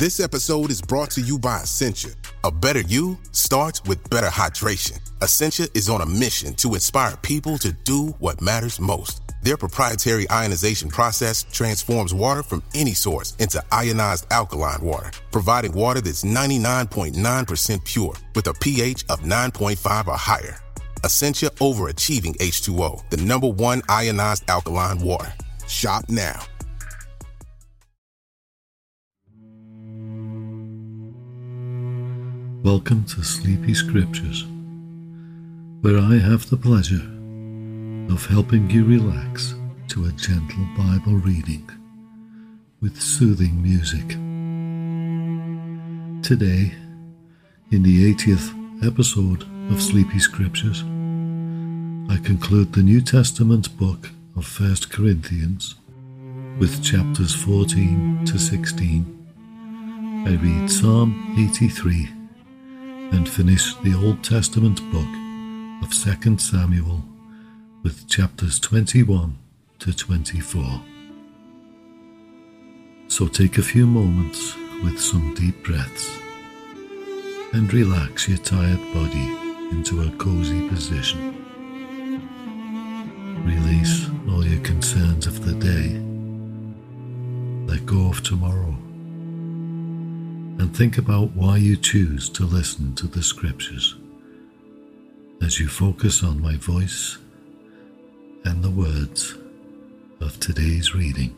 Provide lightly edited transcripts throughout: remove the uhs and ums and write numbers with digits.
This episode is brought to you by Essentia. A better you starts with better hydration. Essentia is on a mission to inspire people to do what matters most. Their proprietary ionization process transforms water from any source into ionized alkaline water, providing water that's 99.9% pure with a pH of 9.5 or higher. Essentia overachieving H2O, the #1 ionized alkaline water. Shop now. Welcome to Sleepy Scriptures, where I have the pleasure of helping you relax to a gentle Bible reading with soothing music. Today, in the 80th episode of Sleepy Scriptures, I conclude the New Testament book of 1 Corinthians with chapters 14 to 16. I read Psalm 83 and finish the Old Testament book of 2 Samuel with chapters 21 to 24. So take a few moments with some deep breaths and relax your tired body into a cozy position. Release all your concerns of the day. Let go of tomorrow. And think about why you choose to listen to the scriptures as you focus on my voice and the words of today's reading.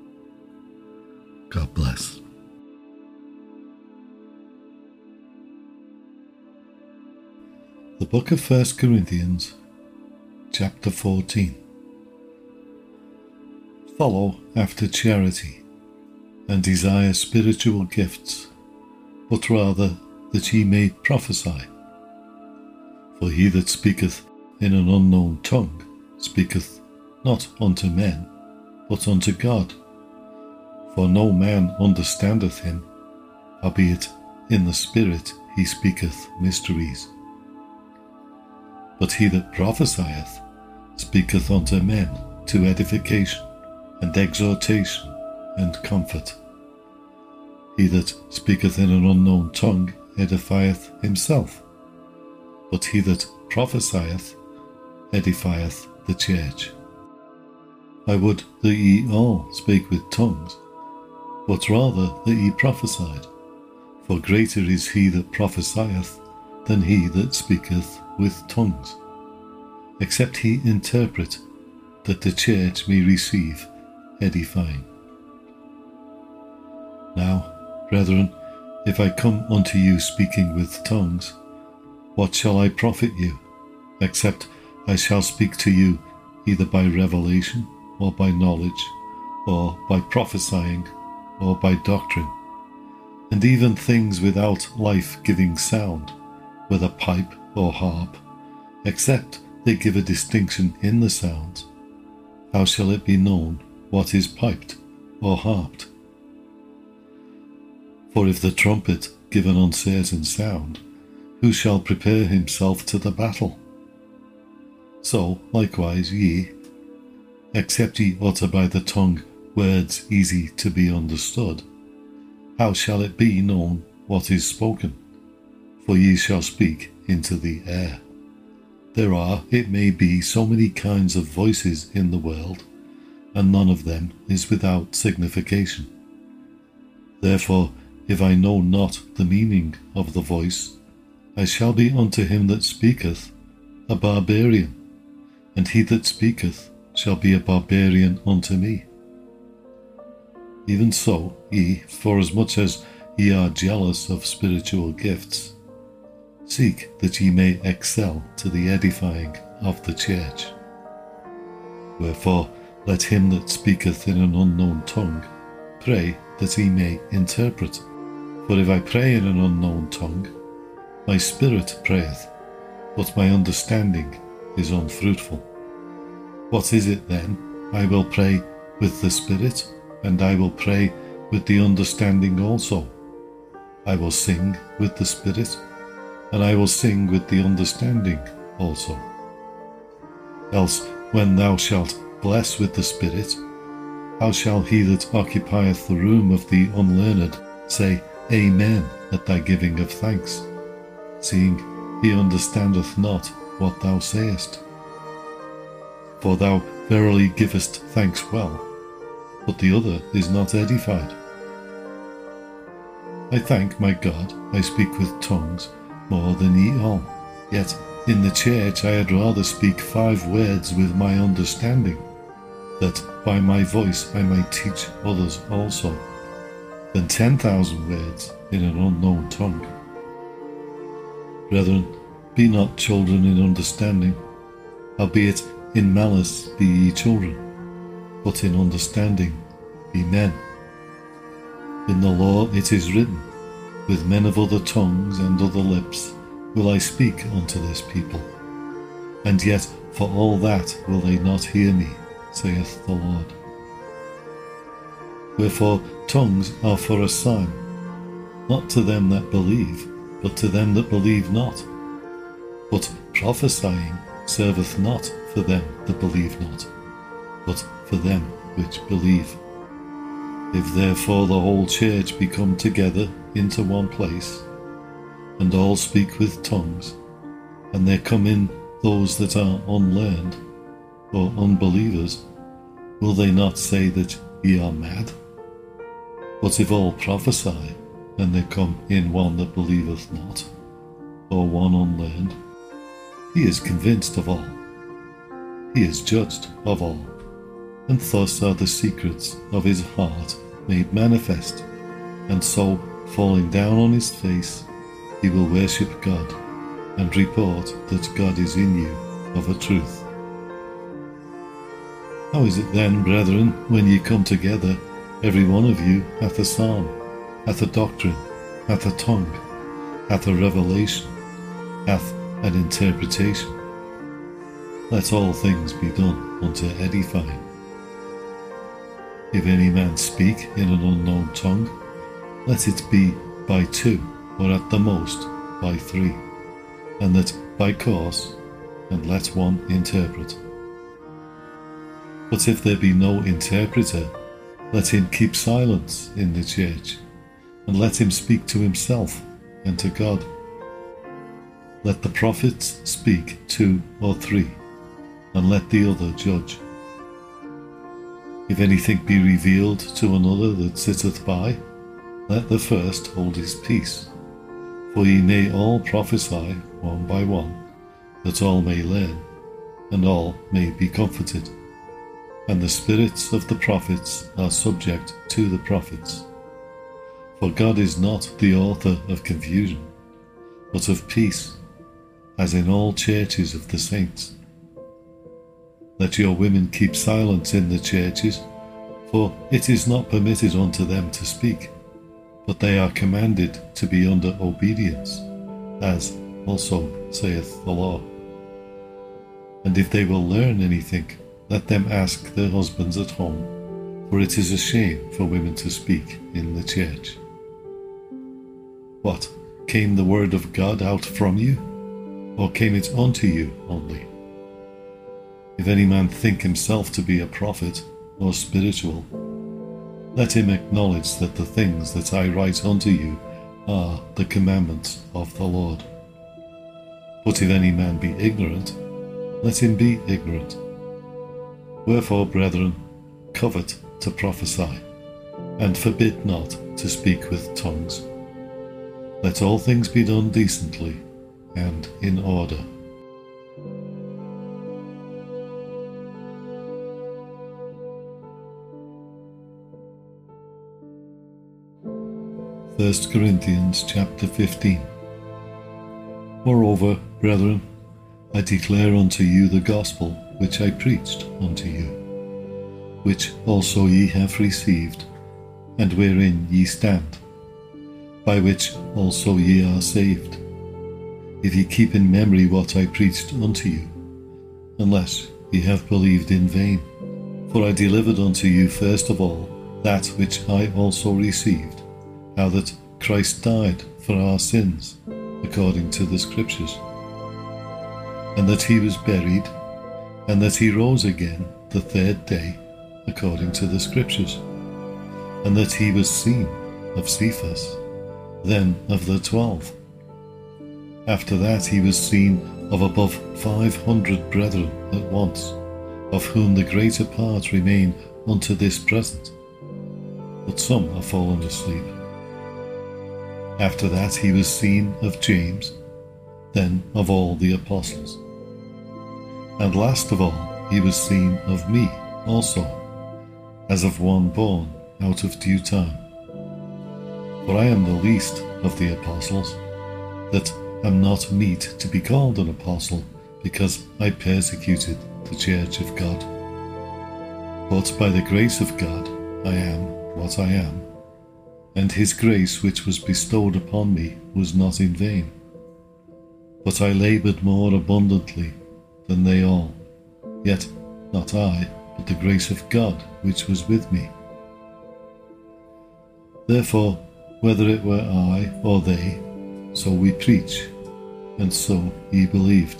God bless. The book of 1 Corinthians, chapter 14. Follow after charity and desire spiritual gifts, but rather that ye may prophesy. For he that speaketh in an unknown tongue speaketh not unto men, but unto God. For no man understandeth him, howbeit in the Spirit he speaketh mysteries. But he that prophesieth speaketh unto men to edification and exhortation and comfort. He that speaketh in an unknown tongue edifieth himself, but he that prophesieth edifieth the church. I would that ye all spake with tongues, but rather that ye prophesied, for greater is he that prophesieth than he that speaketh with tongues, except he interpret, that the church may receive edifying. Now, brethren, if I come unto you speaking with tongues, what shall I profit you, except I shall speak to you either by revelation, or by knowledge, or by prophesying, or by doctrine, and even things without life-giving sound, whether pipe or harp, except they give a distinction in the sounds, how shall it be known what is piped or harped? For if the trumpet give an uncertain sound, who shall prepare himself to the battle? So likewise ye, except ye utter by the tongue words easy to be understood, how shall it be known what is spoken? For ye shall speak into the air. There are, it may be, so many kinds of voices in the world, and none of them is without signification. Therefore, if I know not the meaning of the voice, I shall be unto him that speaketh a barbarian, and he that speaketh shall be a barbarian unto me. Even so, ye, forasmuch as ye are jealous of spiritual gifts, seek that ye may excel to the edifying of the church. Wherefore, let him that speaketh in an unknown tongue pray that he may interpret. For if I pray in an unknown tongue, my spirit prayeth, but my understanding is unfruitful. What is it then? I will pray with the spirit, and I will pray with the understanding also. I will sing with the spirit, and I will sing with the understanding also. Else, when thou shalt bless with the spirit, how shall he that occupieth the room of the unlearned say, Amen at thy giving of thanks, seeing he understandeth not what thou sayest. For thou verily givest thanks well, but the other is not edified. I thank my God I speak with tongues more than ye all, yet in the church I had rather speak 5 words with my understanding, that by my voice I might teach others also, than 10,000 words in an unknown tongue. Brethren, be not children in understanding, howbeit in malice be ye children, but in understanding be men. In the law it is written, with men of other tongues and other lips will I speak unto this people, and yet for all that will they not hear me, saith the Lord. Wherefore tongues are for a sign, not to them that believe, but to them that believe not. But prophesying serveth not for them that believe not, but for them which believe. If therefore the whole church be come together into one place, and all speak with tongues, and there come in those that are unlearned, or unbelievers, will they not say that ye are mad? But if all prophesy, and there come in one that believeth not, or one unlearned, he is convinced of all, he is judged of all, and thus are the secrets of his heart made manifest, and so, falling down on his face, he will worship God, and report that God is in you of a truth. How is it then, brethren, when ye come together, every one of you hath a psalm, hath a doctrine, hath a tongue, hath a revelation, hath an interpretation? Let all things be done unto edifying. If any man speak in an unknown tongue, let it be by 2, or at the most by 3, and that by course, and let one interpret. But if there be no interpreter, let him keep silence in the church, and let him speak to himself and to God. Let the prophets speak 2 or 3, and let the other judge. If anything be revealed to another that sitteth by, let the first hold his peace. For ye may all prophesy one by one, that all may learn, and all may be comforted. And the spirits of the prophets are subject to the prophets. For God is not the author of confusion, but of peace, as in all churches of the saints. Let your women keep silence in the churches, for it is not permitted unto them to speak, but they are commanded to be under obedience, as also saith the law. And if they will learn anything, let them ask their husbands at home, for it is a shame for women to speak in the church. What, came the word of God out from you, or came it unto you only? If any man think himself to be a prophet, or spiritual, let him acknowledge that the things that I write unto you are the commandments of the Lord. But if any man be ignorant, let him be ignorant. Wherefore, brethren, covet to prophesy, and forbid not to speak with tongues. Let all things be done decently and in order. 1 Corinthians chapter 15. Moreover, brethren, I declare unto you the gospel which I preached unto you, which also ye have received, and wherein ye stand, by which also ye are saved, if ye keep in memory what I preached unto you, unless ye have believed in vain. For I delivered unto you first of all that which I also received, how that Christ died for our sins, according to the Scriptures, and that he was buried, and that he rose again the 3rd day, according to the Scriptures, and that he was seen of Cephas, then of the 12. After that he was seen of above 500 brethren at once, of whom the greater part remain unto this present, but some are fallen asleep. After that he was seen of James, then of all the apostles. And last of all he was seen of me also, as of one born out of due time. For I am the least of the apostles, that am not meet to be called an apostle, because I persecuted the church of God. But by the grace of God I am what I am, and his grace which was bestowed upon me was not in vain. But I laboured more abundantly than they all, yet not I, but the grace of God which was with me. Therefore, whether it were I or they, so we preach, and so ye believed.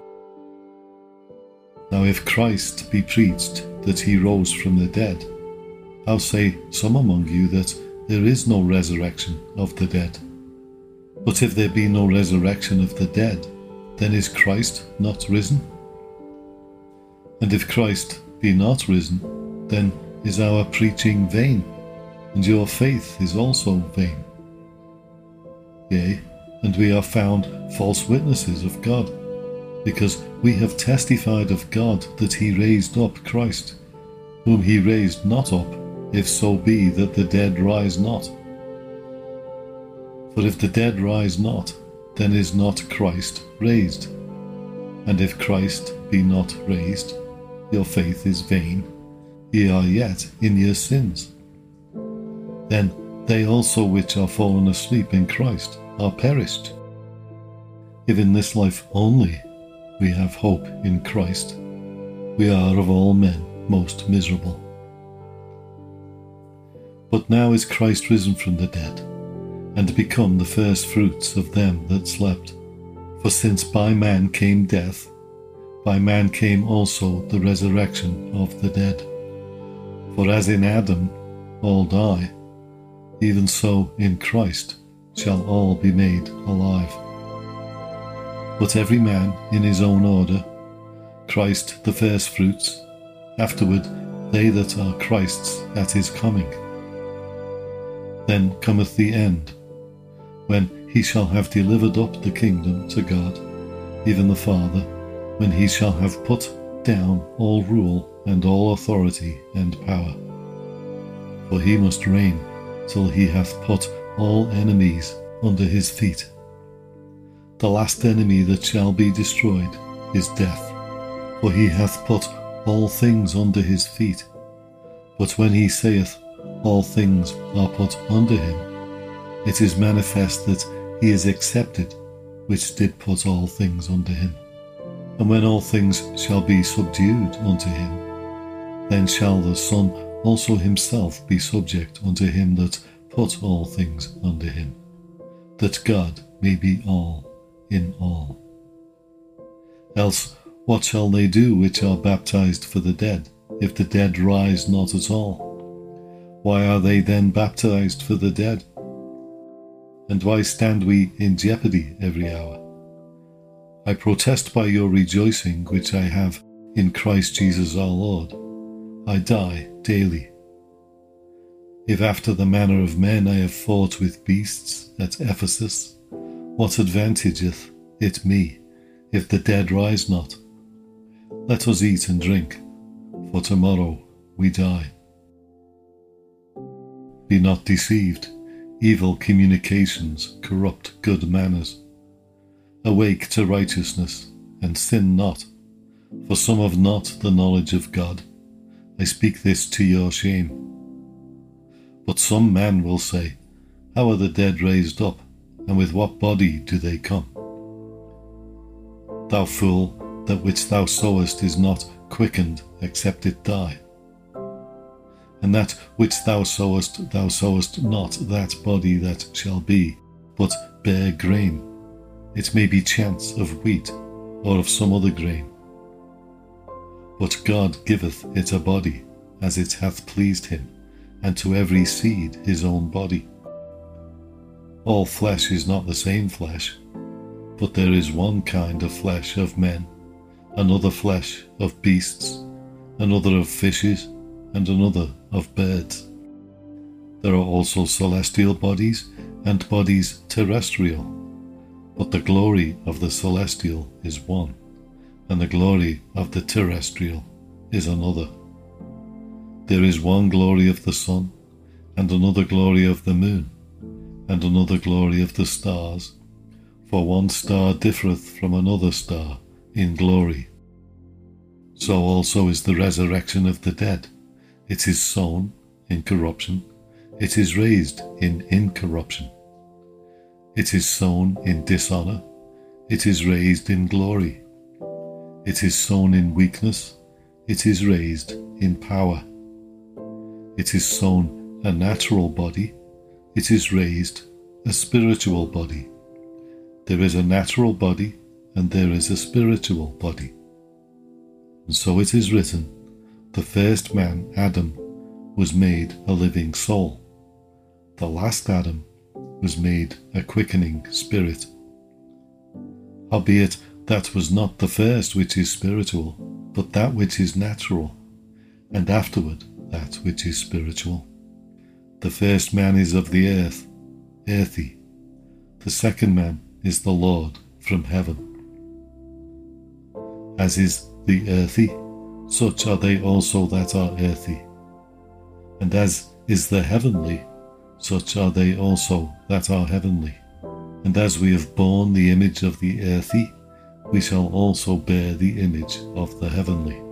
Now if Christ be preached that he rose from the dead, how say some among you that there is no resurrection of the dead? But if there be no resurrection of the dead, then is Christ not risen? And if Christ be not risen, then is our preaching vain, and your faith is also vain. Yea, and we are found false witnesses of God, because we have testified of God that he raised up Christ, whom he raised not up, if so be that the dead rise not. For if the dead rise not, then is not Christ raised. And if Christ be not raised, your faith is vain, ye are yet in your sins. Then they also which are fallen asleep in Christ are perished. If in this life only we have hope in Christ, we are of all men most miserable. But now is Christ risen from the dead, and become the first fruits of them that slept. For since by man came death, by man came also the resurrection of the dead. For as in Adam all die, even so in Christ shall all be made alive. But every man in his own order, Christ the firstfruits, afterward they that are Christ's at his coming. Then cometh the end, when he shall have delivered up the kingdom to God, even the Father, when he shall have put down all rule and all authority and power. For he must reign till he hath put all enemies under his feet. The last enemy that shall be destroyed is death, for he hath put all things under his feet. But when he saith, all things are put under him, it is manifest that he is accepted, which did put all things under him. And when all things shall be subdued unto him, then shall the Son also himself be subject unto him that put all things under him, that God may be all in all. Else what shall they do which are baptized for the dead, if the dead rise not at all? Why are they then baptized for the dead? And why stand we in jeopardy every hour? I protest by your rejoicing which I have in Christ Jesus our Lord, I die daily. If after the manner of men I have fought with beasts at Ephesus, what advantageth it me, if the dead rise not? Let us eat and drink, for tomorrow we die. Be not deceived, evil communications corrupt good manners. Awake to righteousness, and sin not, for some have not the knowledge of God. I speak this to your shame. But some man will say, how are the dead raised up, and with what body do they come? Thou fool, that which thou sowest is not quickened except it die. And that which thou sowest not that body that shall be, but bare grain. It may be chance of wheat, or of some other grain. But God giveth it a body, as it hath pleased him, and to every seed his own body. All flesh is not the same flesh, but there is one kind of flesh of men, another flesh of beasts, another of fishes, and another of birds. There are also celestial bodies and bodies terrestrial, but the glory of the celestial is one, and the glory of the terrestrial is another. There is one glory of the sun, and another glory of the moon, and another glory of the stars, for one star differeth from another star in glory. So also is the resurrection of the dead. It is sown in corruption, it is raised in incorruption. It is sown in dishonour, it is raised in glory. It is sown in weakness, it is raised in power. It is sown a natural body, it is raised a spiritual body. There is a natural body, and there is a spiritual body. And so it is written, the first man, Adam, was made a living soul. The last Adam was made a quickening spirit. Howbeit, that was not the first which is spiritual, but that which is natural, and afterward that which is spiritual. The first man is of the earth, earthy. The second man is the Lord from heaven. As is the earthy, such are they also that are earthy. And as is the heavenly, such are they also that are heavenly. And as we have borne the image of the earthy, we shall also bear the image of the heavenly.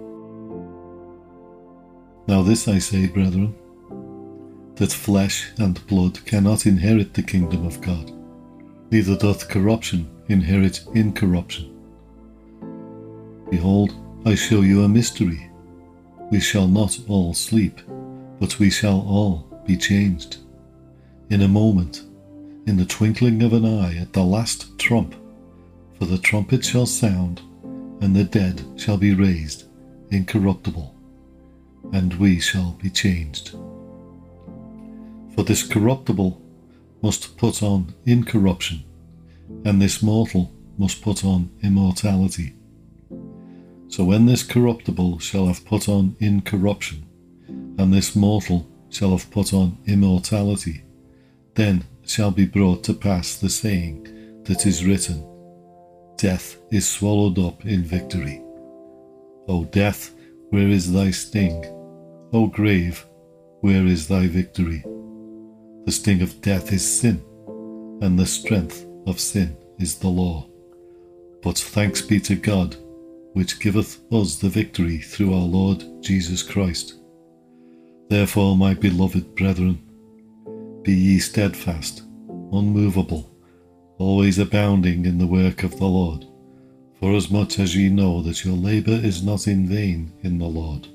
Now this I say, brethren, that flesh and blood cannot inherit the kingdom of God, neither doth corruption inherit incorruption. Behold, I show you a mystery. We shall not all sleep, but we shall all be changed. In a moment, in the twinkling of an eye, at the last trump. For the trumpet shall sound, and the dead shall be raised incorruptible, and we shall be changed. For this corruptible must put on incorruption, and this mortal must put on immortality. So when this corruptible shall have put on incorruption, and this mortal shall have put on immortality, then shall be brought to pass the saying that is written, Death is swallowed up in victory. O death, where is thy sting? O grave, where is thy victory? The sting of death is sin, and the strength of sin is the law. But thanks be to God, which giveth us the victory through our Lord Jesus Christ. Therefore, my beloved brethren, be ye steadfast, unmovable, always abounding in the work of the Lord, forasmuch as ye know that your labour is not in vain in the Lord.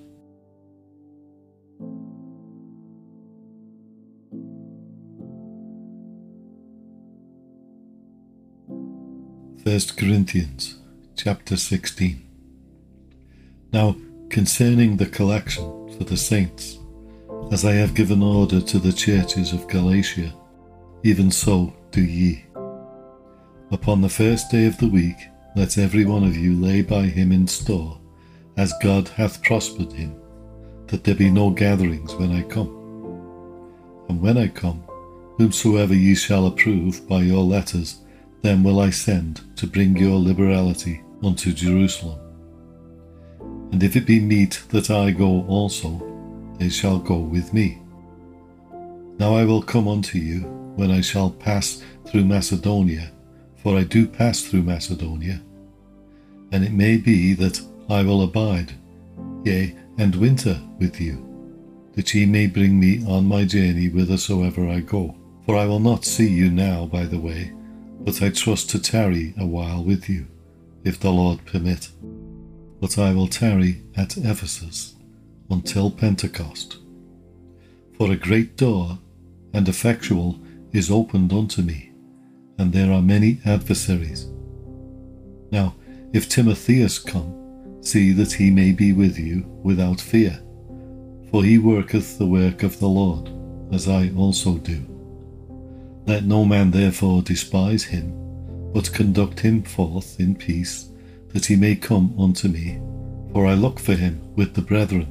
First Corinthians chapter 16. Now concerning the collection for the saints, as I have given order to the churches of Galatia, even so do ye. Upon the first day of the week, let every one of you lay by him in store, as God hath prospered him, that there be no gatherings when I come. And when I come, whomsoever ye shall approve by your letters, them will I send to bring your liberality unto Jerusalem. And if it be meet that I go also, they shall go with me. Now I will come unto you when I shall pass through Macedonia, for I do pass through Macedonia. And it may be that I will abide, yea, and winter with you, that ye may bring me on my journey whithersoever I go. For I will not see you now by the way, but I trust to tarry a while with you, if the Lord permit. But I will tarry at Ephesus until Pentecost. For a great door and effectual is opened unto me, and there are many adversaries. Now, if Timotheus come, see that he may be with you without fear, for he worketh the work of the Lord, as I also do. Let no man therefore despise him, but conduct him forth in peace, that he may come unto me, for I look for him with the brethren.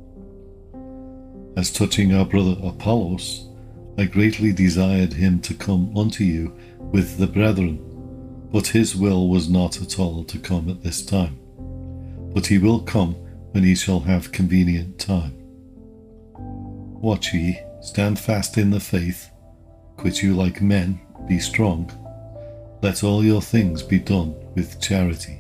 As touching our brother Apollos, I greatly desired him to come unto you with the brethren, but his will was not at all to come at this time, but he will come when he shall have convenient time. Watch ye, stand fast in the faith, quit you like men, be strong. Let all your things be done with charity.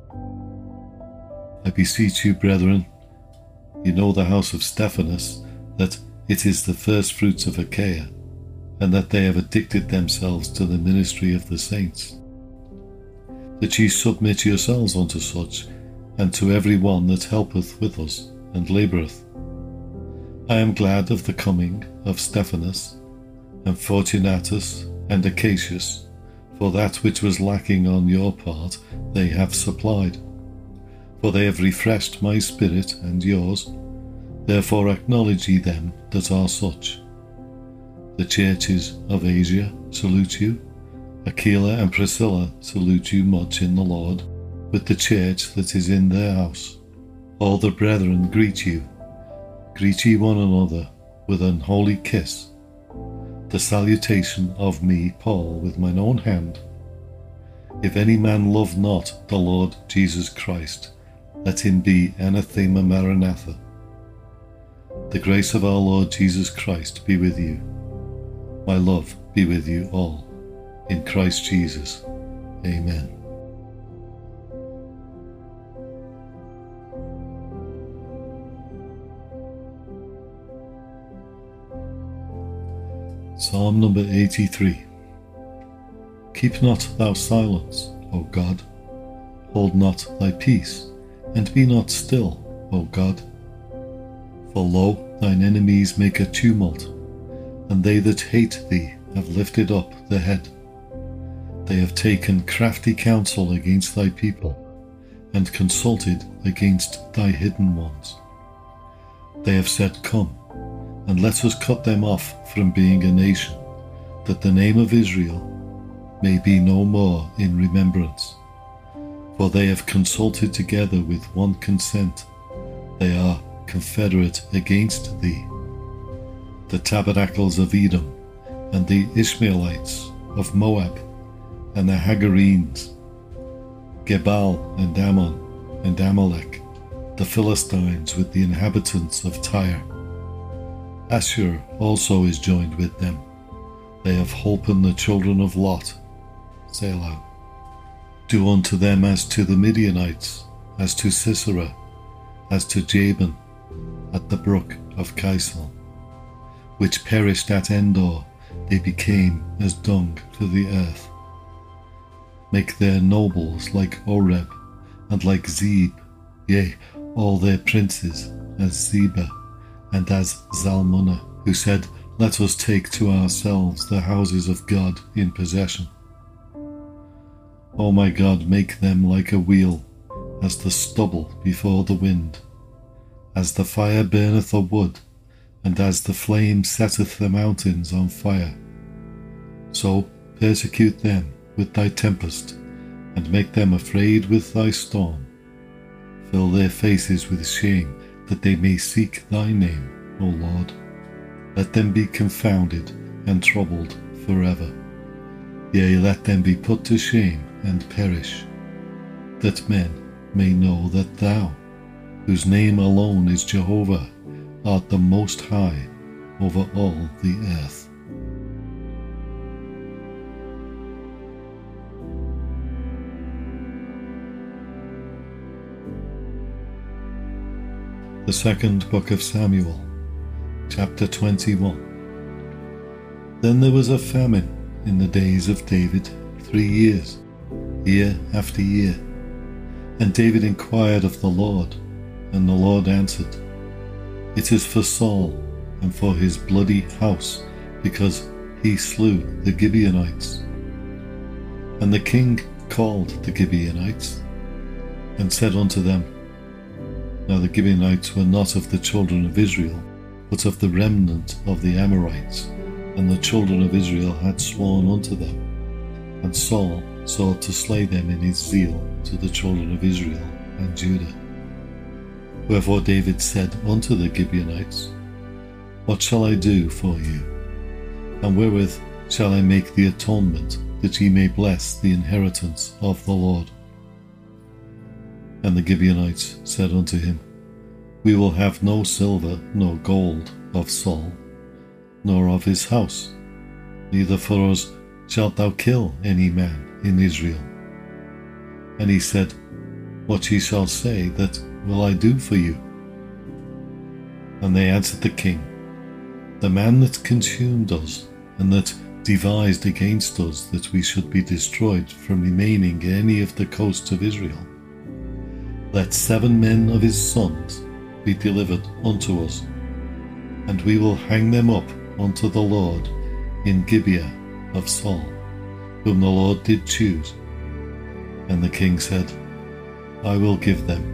I beseech you, brethren, you know the house of Stephanas, that it is the first fruits of Achaia, and that they have addicted themselves to the ministry of the saints. That ye submit yourselves unto such, and to every one that helpeth with us, and laboureth. I am glad of the coming of Stephanas, and Fortunatus, and Acacius, for that which was lacking on your part they have supplied. For they have refreshed my spirit and yours, therefore acknowledge ye them that are such. The churches of Asia salute you. Aquila and Priscilla salute you much in the Lord, with the church that is in their house. All the brethren greet you. Greet ye one another with an holy kiss. The salutation of me, Paul, with mine own hand. If any man love not the Lord Jesus Christ, let him be anathema maranatha. The grace of our Lord Jesus Christ be with you. My love be with you all. In Christ Jesus. Amen. Psalm number 83. Keep not thou silence, O God. Hold not thy peace, and be not still, O God. For lo, thine enemies make a tumult, and they that hate thee have lifted up the head. They have taken crafty counsel against thy people, and consulted against thy hidden ones. They have said, Come, and let us cut them off from being a nation, that the name of Israel may be no more in remembrance. For they have consulted together with one consent, they are confederate against thee. The tabernacles of Edom, and the Ishmaelites of Moab, and the Hagarenes, Gebal and Ammon and Amalek, the Philistines with the inhabitants of Tyre. Ashur also is joined with them. They have holpen the children of Lot. Selah. Do unto them as to the Midianites, as to Sisera, as to Jabin, at the brook of Kishon, which perished at Endor, they became as dung to the earth. Make their nobles like Oreb, and like Zeb, yea, all their princes as Zebah, and as Zalmunna, who said, Let us take to ourselves the houses of God in possession. O my God, make them like a wheel, as the stubble before the wind. As the fire burneth a wood, and as the flame setteth the mountains on fire, so persecute them with thy tempest, and make them afraid with thy storm. Fill their faces with shame, that they may seek thy name, O Lord. Let them be confounded and troubled forever. Yea, let them be put to shame and perish, that men may know that thou, whose name alone is Jehovah, art the Most High over all the earth. The second book of Samuel, chapter 21. Then there was a famine in the days of David 3 years, year after year. And David inquired of the Lord, and the Lord answered, It is for Saul and for his bloody house, because he slew the Gibeonites. And the king called the Gibeonites, and said unto them, Now the Gibeonites were not of the children of Israel, but of the remnant of the Amorites, and the children of Israel had sworn unto them. And Saul sought to slay them in his zeal to the children of Israel and Judah. Wherefore David said unto the Gibeonites, What shall I do for you? And wherewith shall I make the atonement, that ye may bless the inheritance of the Lord? And the Gibeonites said unto him, We will have no silver nor gold of Saul, nor of his house, neither for us shalt thou kill any man in Israel. And he said, What ye shall say, that will I do for you. And they answered the king, The man that consumed us, and that devised against us that we should be destroyed from remaining in any of the coasts of Israel, let 7 men of his sons be delivered unto us, and we will hang them up unto the Lord in Gibeah of Saul, whom the Lord did choose. And the king said, I will give them.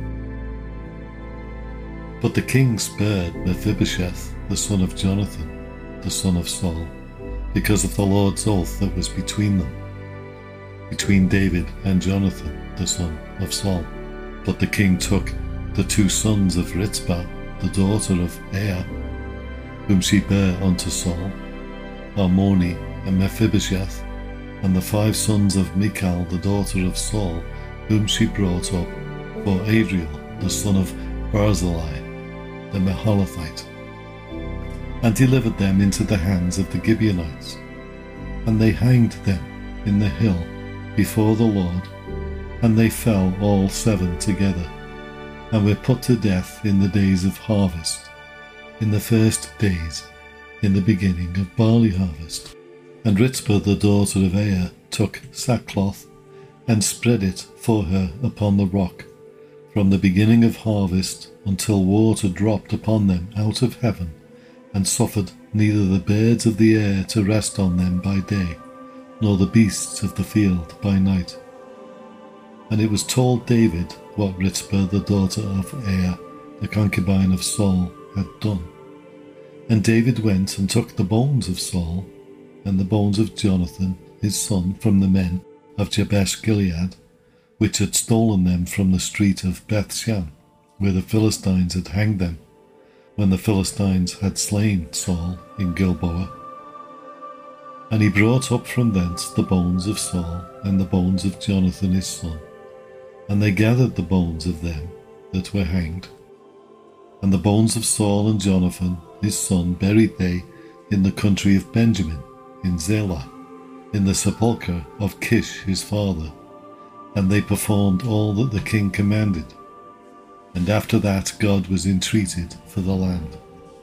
But the king spared Mephibosheth, the son of Jonathan, the son of Saul, because of the Lord's oath that was between them, between David and Jonathan, the son of Saul. But the king took the 2 sons of Rizpah, the daughter of Aiah, whom she bare unto Saul, Armoni and Mephibosheth, and the 5 sons of Michal, the daughter of Saul, whom she brought up for Adriel, the son of Barzillai, the Mahalathite, and delivered them into the hands of the Gibeonites. And they hanged them in the hill before the Lord, and they fell all 7 together, and were put to death in the days of harvest, in the first days, in the beginning of barley harvest. And Rizpah the daughter of Aiah took sackcloth, and spread it for her upon the rock, from the beginning of harvest until water dropped upon them out of heaven, and suffered neither the birds of the air to rest on them by day, nor the beasts of the field by night. And it was told David what Rizpah the daughter of Aiah, the concubine of Saul, had done. And David went and took the bones of Saul, and the bones of Jonathan his son, from the men of Jabesh Gilead, which had stolen them from the street of Bethshan, where the Philistines had hanged them, when the Philistines had slain Saul in Gilboa. And he brought up from thence the bones of Saul, and the bones of Jonathan his son, and they gathered the bones of them that were hanged. And the bones of Saul and Jonathan his son buried they in the country of Benjamin, in Zelah, in the sepulchre of Kish his father, and they performed all that the king commanded. And after that God was entreated for the land.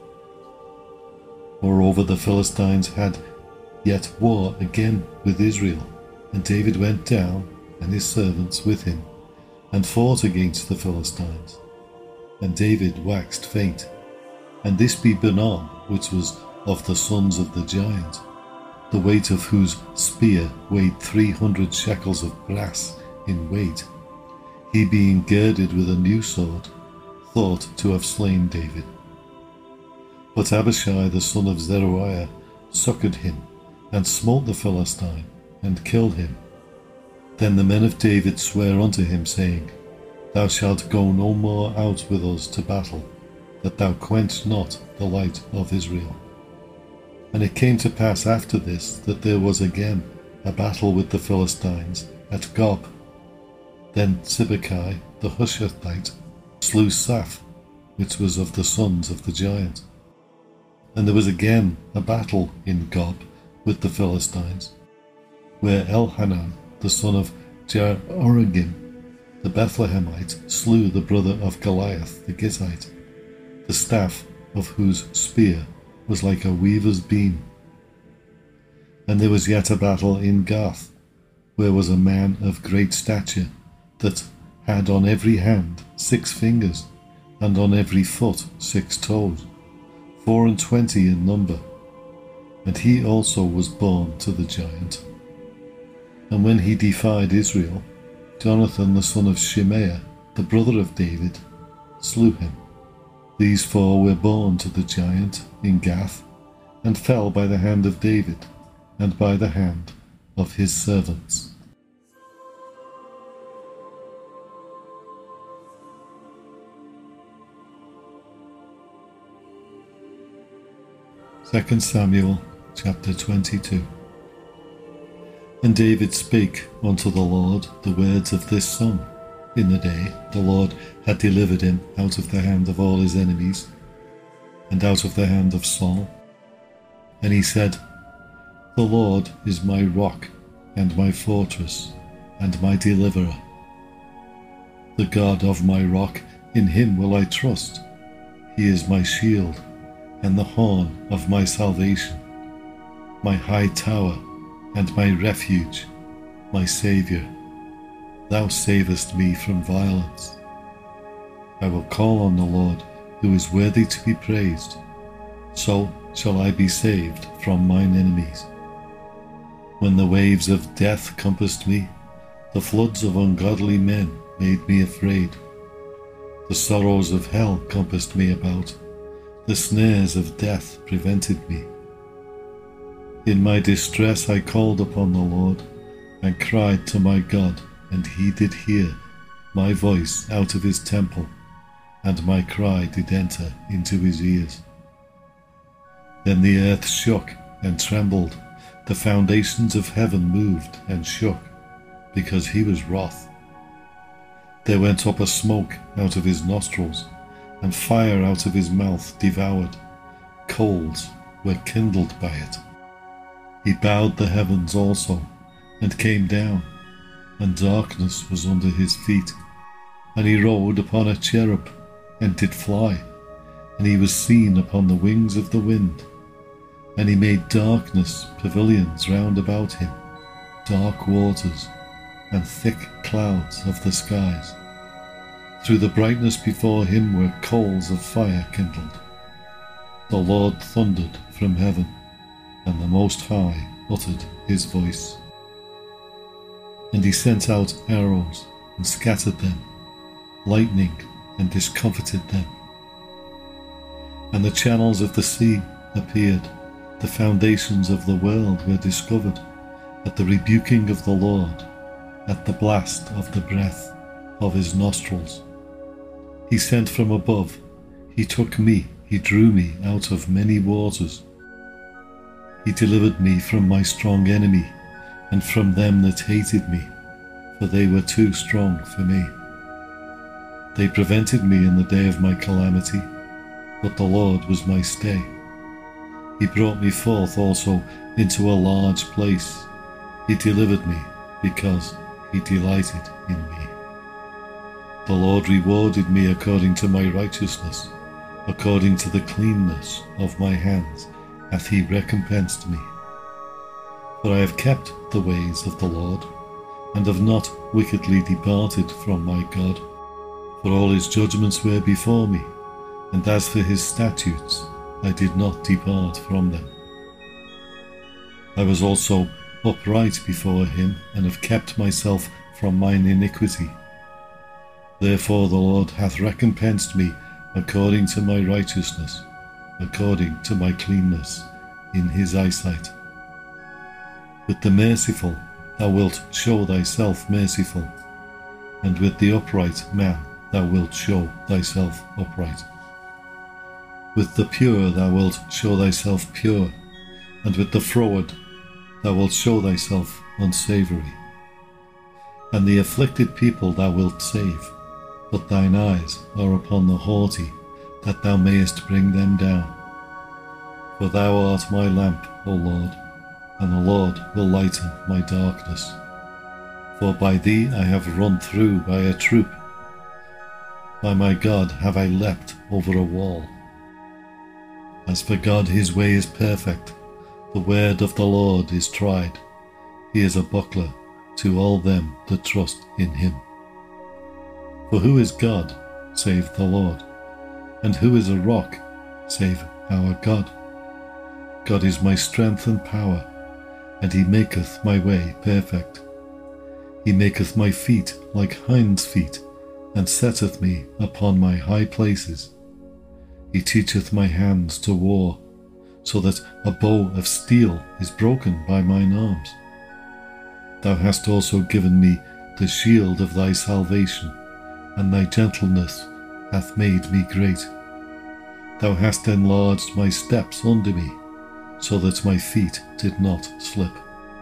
Moreover, the Philistines had yet war again with Israel, and David went down, and his servants with him, and fought against the Philistines. And David waxed faint. And this be Benon, which was of the sons of the giant, the weight of whose spear weighed 300 shekels of brass in weight. He, being girded with a new sword, thought to have slain David. But Abishai the son of Zeruiah succoured him, and smote the Philistine, and killed him. Then the men of David sware unto him, saying, Thou shalt go no more out with us to battle, that thou quench not the light of Israel. And it came to pass after this, that there was again a battle with the Philistines at Gob. Then Sibbecai the Hushathite slew Saph, which was of the sons of the giant. And there was again a battle in Gob with the Philistines, where Elhanan the son of Jehoiakim the Bethlehemite slew the brother of Goliath the Gittite, the staff of whose spear was like a weaver's beam. And there was yet a battle in Gath, where was a man of great stature, that had on every hand 6 fingers, and on every foot 6 toes, 24 in number. And he also was born to the giant. And when he defied Israel, Jonathan the son of Shimeah, the brother of David, slew him. These 4 were born to the giant in Gath, and fell by the hand of David, and by the hand of his servants. Second Samuel chapter 22. And David spake unto the Lord the words of this song in the day the Lord had delivered him out of the hand of all his enemies, and out of the hand of Saul. And he said, The Lord is my rock, and my fortress, and my deliverer. The God of my rock, in him will I trust. He is my shield, and the horn of my salvation, my high tower, and my refuge, my Saviour. Thou savest me from violence. I will call on the Lord, who is worthy to be praised. So shall I be saved from mine enemies. When the waves of death compassed me, the floods of ungodly men made me afraid. The sorrows of hell compassed me about. The snares of death prevented me. In my distress I called upon the Lord, and cried to my God, and he did hear my voice out of his temple, and my cry did enter into his ears. Then the earth shook and trembled, the foundations of heaven moved and shook, because he was wroth. There went up a smoke out of his nostrils, and fire out of his mouth devoured. Coals were kindled by it. He bowed the heavens also, and came down, and darkness was under his feet. And he rode upon a cherub, and did fly, and he was seen upon the wings of the wind. And he made darkness pavilions round about him, dark waters, and thick clouds of the skies. Through the brightness before him were coals of fire kindled. The Lord thundered from heaven, and the Most High uttered his voice. And he sent out arrows, and scattered them, lightning, and discomfited them. And the channels of the sea appeared, the foundations of the world were discovered, at the rebuking of the Lord, at the blast of the breath of his nostrils. He sent from above, he took me, he drew me out of many waters. He delivered me from my strong enemy, and from them that hated me, for they were too strong for me. They prevented me in the day of my calamity, but the Lord was my stay. He brought me forth also into a large place. He delivered me, because he delighted in me. The Lord rewarded me according to my righteousness, according to the cleanness of my hands hath he recompensed me. For I have kept the ways of the Lord, and have not wickedly departed from my God. For all his judgments were before me, and as for his statutes, I did not depart from them. I was also upright before him, and have kept myself from mine iniquity. Therefore the Lord hath recompensed me according to my righteousness, according to my cleanness in his eyesight. With the merciful thou wilt show thyself merciful, and with the upright man thou wilt show thyself upright. With the pure thou wilt show thyself pure, and with the froward thou wilt show thyself unsavoury. And the afflicted people thou wilt save, but thine eyes are upon the haughty, that thou mayest bring them down. For thou art my lamp, O Lord, and the Lord will lighten my darkness. For by thee I have run through by a troop. By my God have I leapt over a wall. As for God, his way is perfect. The word of the Lord is tried. He is a buckler to all them that trust in him. For who is God, save the Lord? And who is a rock, save our God? God is my strength and power, and he maketh my way perfect. He maketh my feet like hinds' feet, and setteth me upon my high places. He teacheth my hands to war, so that a bow of steel is broken by mine arms. Thou hast also given me the shield of thy salvation, and thy gentleness hath made me great. Thou hast enlarged my steps under me, so that my feet did not slip.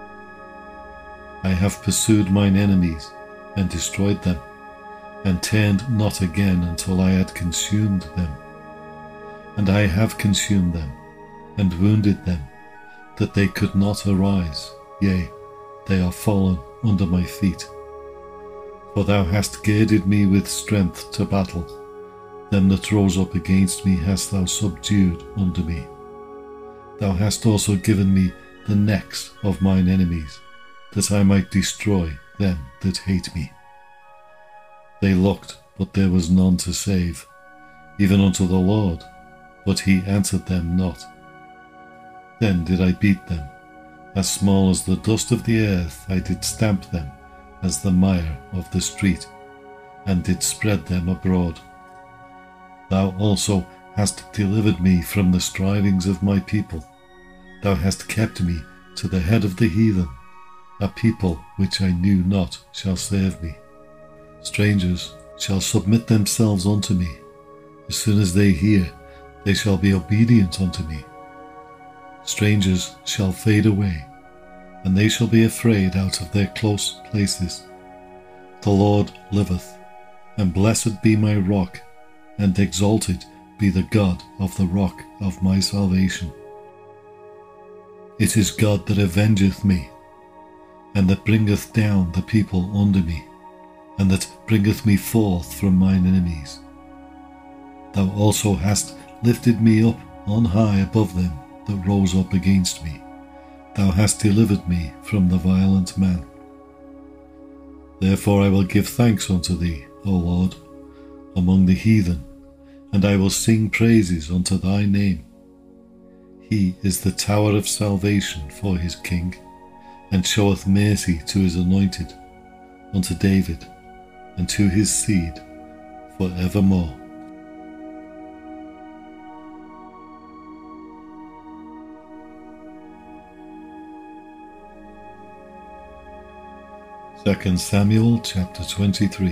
I have pursued mine enemies and destroyed them, and turned not again until I had consumed them. And I have consumed them, and wounded them, that they could not arise, yea, they are fallen under my feet. For thou hast girded me with strength to battle, them that rose up against me hast thou subdued under me. Thou hast also given me the necks of mine enemies, that I might destroy them that hate me. They looked, but there was none to save, even unto the Lord, but he answered them not. Then did I beat them, as small as the dust of the earth I did stamp them, as the mire of the street, and did spread them abroad. Thou also hast delivered me from the strivings of my people. Thou hast kept me to the head of the heathen. A people which I knew not shall serve me. Strangers shall submit themselves unto me. As soon as they hear, they shall be obedient unto me. Strangers shall fade away, and they shall be afraid out of their close places. The Lord liveth, and blessed be my rock, and exalted be the God of the rock of my salvation. It is God that avengeth me, and that bringeth down the people under me, and that bringeth me forth from mine enemies. Thou also hast lifted me up on high above them that rose up against me. Thou hast delivered me from the violent man. Therefore I will give thanks unto thee, O Lord, among the heathen, and I will sing praises unto thy name. He is the tower of salvation for his king, and showeth mercy to his anointed, unto David, and to his seed for evermore. Second Samuel chapter 23.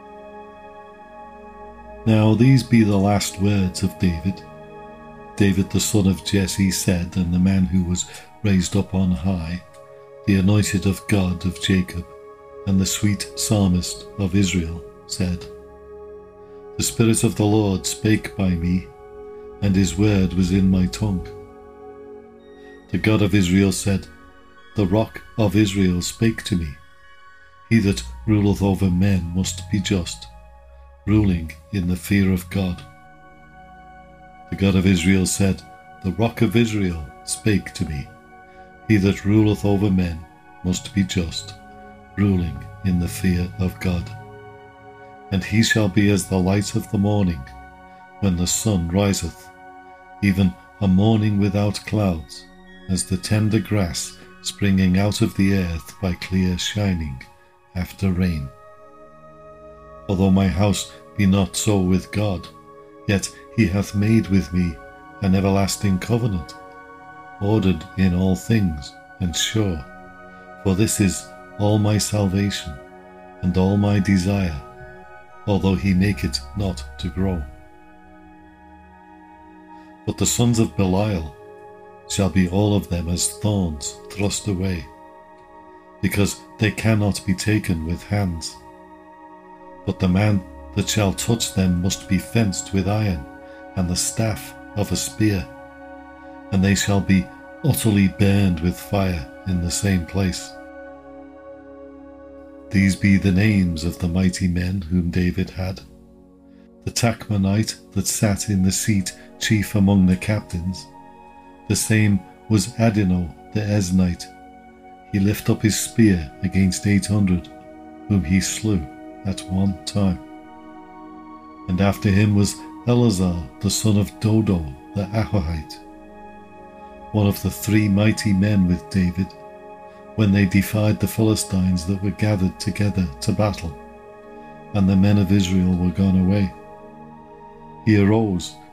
Now these be the last words of David. David the son of Jesse said, and the man who was raised up on high, the anointed of God of Jacob, and the sweet psalmist of Israel, said, The Spirit of the Lord spake by me, and his word was in my tongue. The God of Israel said, The rock of Israel spake to me. He that ruleth over men must be just, ruling in the fear of God. The God of Israel said, The rock of Israel spake to me. He that ruleth over men must be just, ruling in the fear of God. And he shall be as the light of the morning, when the sun riseth, even a morning without clouds, as the tender grass springing out of the earth by clear shining after rain. Although my house be not so with God, yet he hath made with me an everlasting covenant, ordered in all things, and sure. For this is all my salvation, and all my desire, although he make it not to grow. But the sons of Belial shall be all of them as thorns thrust away, because they cannot be taken with hands. But the man that shall touch them must be fenced with iron, and the staff of a spear, and they shall be utterly burned with fire in the same place. These be the names of the mighty men whom David had. The Tachmonite that sat in the seat chief among the captains, the same was Adino the Eznite. He lift up his spear against 800, whom he slew at one time. And after him was Eleazar the son of Dodo the Ahohite, one of the 3 mighty men with David, when they defied the Philistines that were gathered together to battle, and the men of Israel were gone away. He arose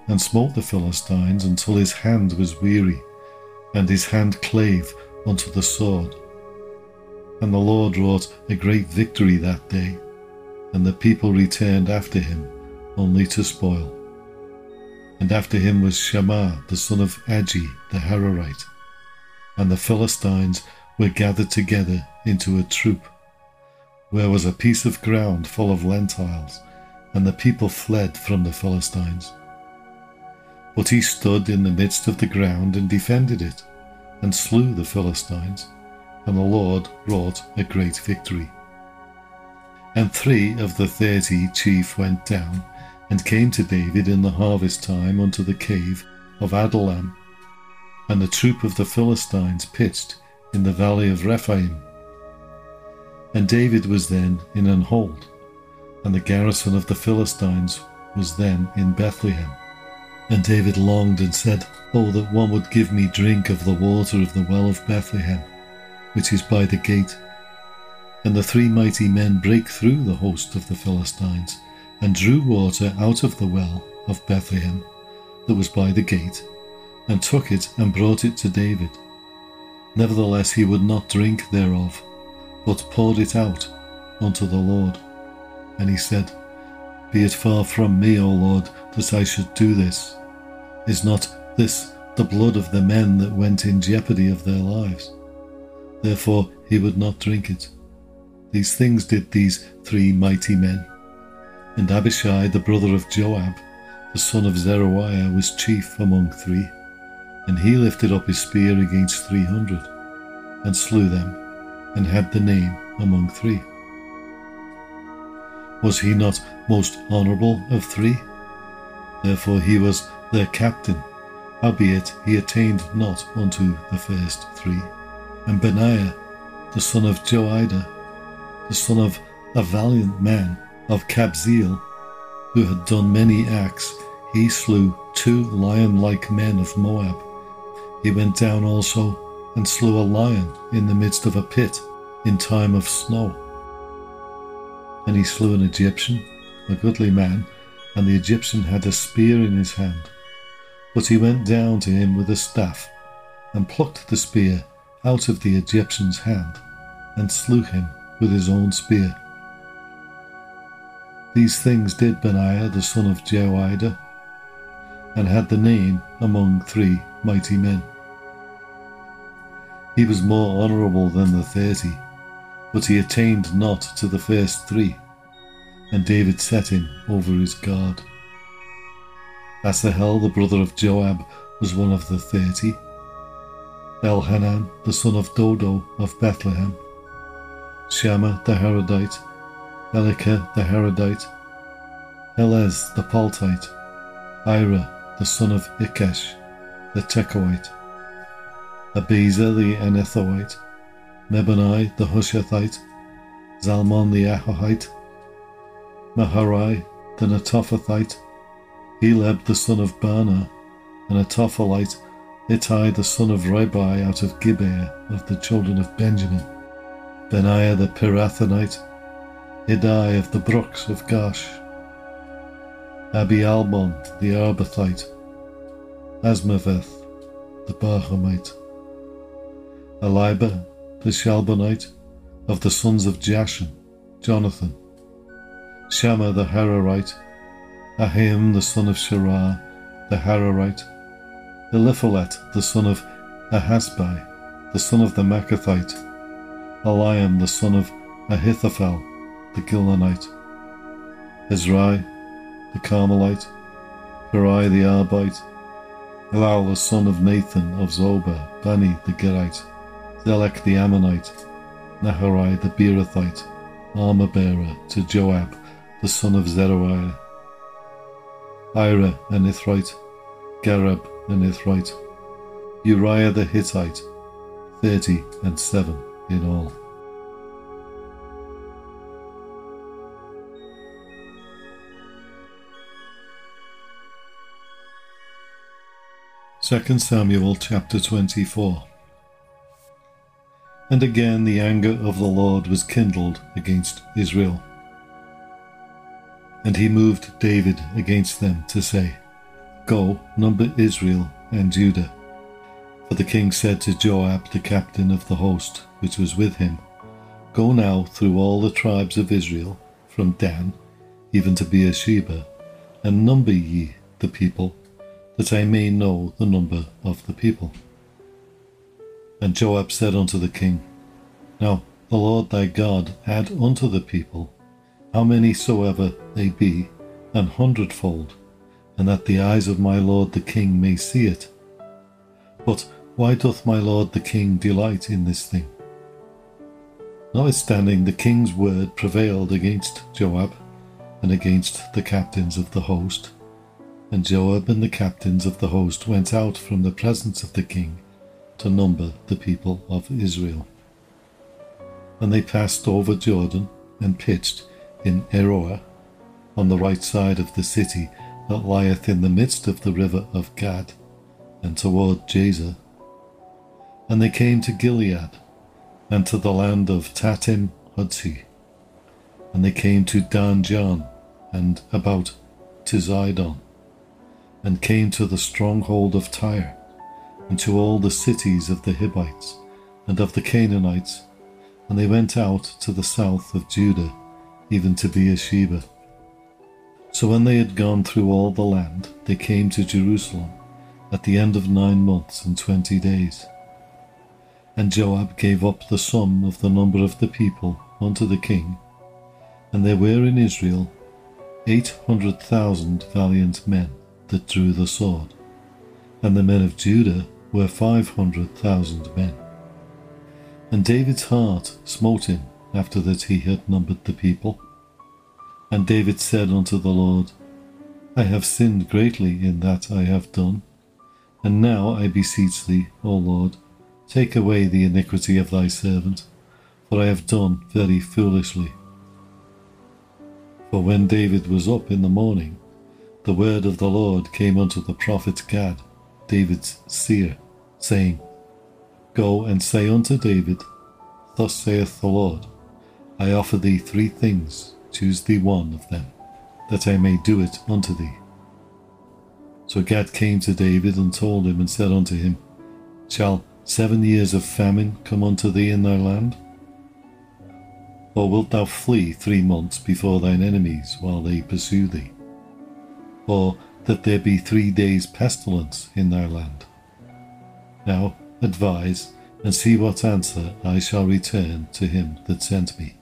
and smote the Philistines until his hand was weary, and his hand clave unto the sword. And the Lord wrought a great victory that day, and the people returned after him only to spoil. And after him was Shammah the son of Agi the Hararite. And the Philistines were gathered together into a troop, where was a piece of ground full of lentiles, and the people fled from the Philistines. But he stood in the midst of the ground and defended it, and slew the Philistines, and the Lord wrought a great victory. And 3 of the 30 chief went down, and came to David in the harvest time unto the cave of Adullam. And the troop of the Philistines pitched in the valley of Rephaim. And David was then in an hold, and the garrison of the Philistines was then in Bethlehem. And David longed and said, Oh, that one would give me drink of the water of the well of Bethlehem, which is by the gate. And the 3 mighty men brake through the host of the Philistines, and drew water out of the well of Bethlehem that was by the gate, and took it and brought it to David. Nevertheless he would not drink thereof, but poured it out unto the Lord. And he said, Be it far from me, O Lord, that I should do this. Is not this the blood of the men that went in jeopardy of their lives? Therefore he would not drink it. These things did these 3 mighty men. And Abishai the brother of Joab, the son of Zeruiah, was chief among 3. And he lifted up his spear against 300, and slew them, and had the name among 3. Was he not most honourable of 3? Therefore he was their captain, howbeit he attained not unto the first 3. And Benaiah, the son of Joiada, the son of a valiant man of Kabzeel, who had done many acts, he slew 2 lion-like men of Moab. He went down also and slew a lion in the midst of a pit in time of snow. And he slew an Egyptian, a goodly man, and the Egyptian had a spear in his hand. But he went down to him with a staff, and plucked the spear out of the Egyptian's hand, and slew him with his own spear. These things did Benaiah the son of Jehoiada, and had the name among 3 mighty men. He was more honourable than the 30, but he attained not to the first 3, and David set him over his guard. Asahel the brother of Joab was one of the 30. Elhanan the son of Dodo of Bethlehem. Shammah the Harodite, Elika the Harodite, Helez the Paltite, Ira the son of Ikesh the Tekoite, Abiezer the Anethoite, Mebonai the Hushathite, Zalmon the Ahohite, Maharai the Netophathite, Heleb the son of Baanah, and a Tophelite, Ittai the son of Ribai out of Gibeah of the children of Benjamin, Benaiah the Pirathonite, Hiddai of the brooks of Gash, Abialbon the Arbathite, Asmaveth the Barhamite, Eliba the Shalbonite of the sons of Jashan, Jonathan, Shammah the Hararite, Ahim the son of Sherah the Hararite, Eliphalet the son of Ahasbai, the son of the Machathite, Eliam the son of Ahithophel the Gilonite, Ezrai the Carmelite, Parai the Arbite, Elal the son of Nathan of Zobah, Bani the Gerite, Zelek the Ammonite, Naharai the Beerothite, armour-bearer to Joab the son of Zeruiah, Ira an Ithrite, Gareb an Ithrite, Uriah the Hittite, 37 in all. Second Samuel chapter 24. And again the anger of the Lord was kindled against Israel. And he moved David against them to say, Go, number Israel and Judah. For the king said to Joab, the captain of the host which was with him, Go now through all the tribes of Israel, from Dan even to Beersheba, and number ye the people, that I may know the number of the people. And Joab said unto the king, Now the Lord thy God add unto the people, how many soever they be, 100-fold, and that the eyes of my lord the king may see it. But why doth my lord the king delight in this thing? Notwithstanding, the king's word prevailed against Joab, and against the captains of the host. And Joab and the captains of the host went out from the presence of the king to number the people of Israel. And they passed over Jordan, and pitched in Aroer, on the right side of the city that lieth in the midst of the river of Gad, and toward Jazer. And they came to Gilead, and to the land of Tatim Hodsi. And they came to Dan Jan, and about to Zidon, and came to the stronghold of Tyre, and to all the cities of the Hivites, and of the Canaanites, and they went out to the south of Judah, even to Beersheba. So when they had gone through all the land, they came to Jerusalem at the end of 9 months and 20 days. And Joab gave up the sum of the number of the people unto the king, and there were in Israel 800,000 valiant men that drew the sword, and the men of Judah were 500,000 men. And David's heart smote him after that he had numbered the people. And David said unto the Lord, I have sinned greatly in that I have done, and now I beseech thee, O Lord, take away the iniquity of thy servant, for I have done very foolishly. For when David was up in the morning, the word of the Lord came unto the prophet Gad, David's seer, saying, Go and say unto David, Thus saith the Lord, I offer thee 3 things, choose thee one of them, that I may do it unto thee. So Gad came to David and told him, and said unto him, Shall 7 years of famine come unto thee in thy land? Or wilt thou flee 3 months before thine enemies while they pursue thee? Or that there be 3 days pestilence in thy land? Now advise, and see what answer I shall return to him that sent me.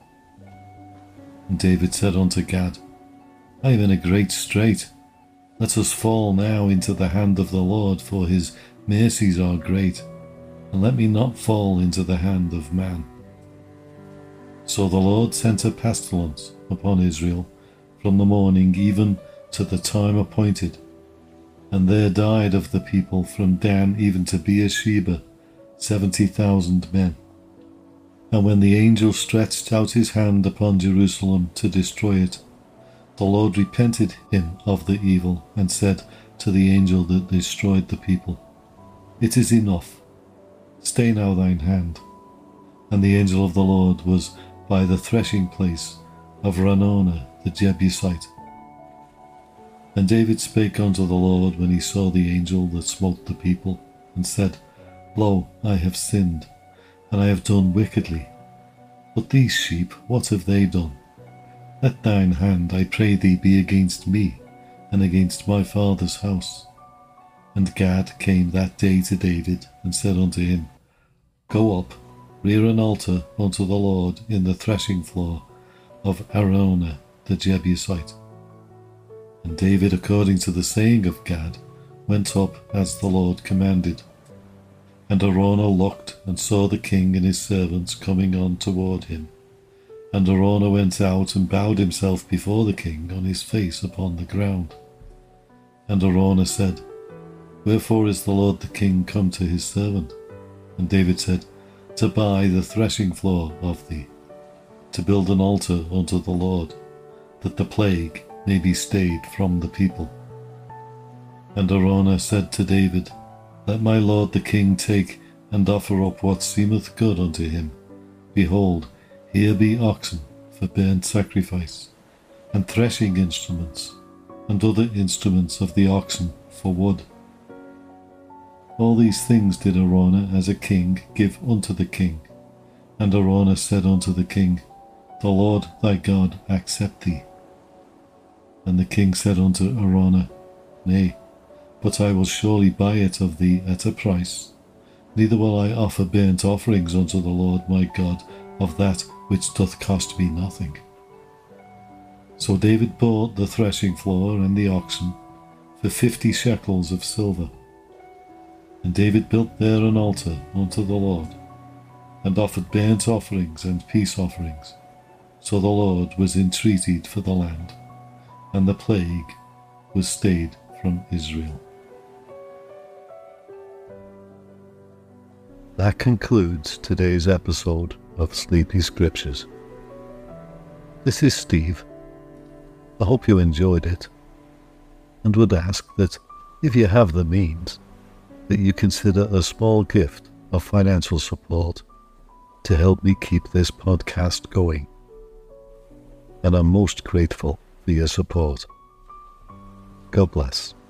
And David said unto Gad, I am in a great strait. Let us fall now into the hand of the Lord, for his mercies are great, and let me not fall into the hand of man. So the Lord sent a pestilence upon Israel from the morning even to the time appointed, and there died of the people from Dan even to Beersheba 70,000 men. And when the angel stretched out his hand upon Jerusalem to destroy it, the Lord repented him of the evil, and said to the angel that destroyed the people, It is enough, stay now thine hand. And the angel of the Lord was by the threshing place of Araunah the Jebusite. And David spake unto the Lord when he saw the angel that smote the people, and said, Lo, I have sinned, and I have done wickedly. But these sheep, what have they done? Let thine hand, I pray thee, be against me, and against my father's house. And Gad came that day to David, and said unto him, Go up, rear an altar unto the Lord in the threshing floor of Araunah the Jebusite. And David, according to the saying of Gad, went up as the Lord commanded. And Araunah looked, and saw the king and his servants coming on toward him. And Araunah went out, and bowed himself before the king on his face upon the ground. And Araunah said, Wherefore is the Lord the king come to his servant? And David said, To buy the threshing floor of thee, to build an altar unto the Lord, that the plague may be stayed from the people. And Araunah said to David, Let my lord the king take and offer up what seemeth good unto him. Behold, here be oxen for burnt sacrifice, and threshing instruments, and other instruments of the oxen for wood. All these things did Araunah as a king give unto the king. And Araunah said unto the king, The Lord thy God accept thee. And the king said unto Araunah, Nay, but I will surely buy it of thee at a price. Neither will I offer burnt offerings unto the Lord my God of that which doth cost me nothing. So David bought the threshing floor and the oxen for 50 shekels of silver. And David built there an altar unto the Lord, and offered burnt offerings and peace offerings. So the Lord was entreated for the land, and the plague was stayed from Israel. That concludes today's episode of Sleepy Scriptures. This is Steve. I hope you enjoyed it, and would ask that, if you have the means, that you consider a small gift of financial support to help me keep this podcast going. And I'm most grateful for your support. God bless.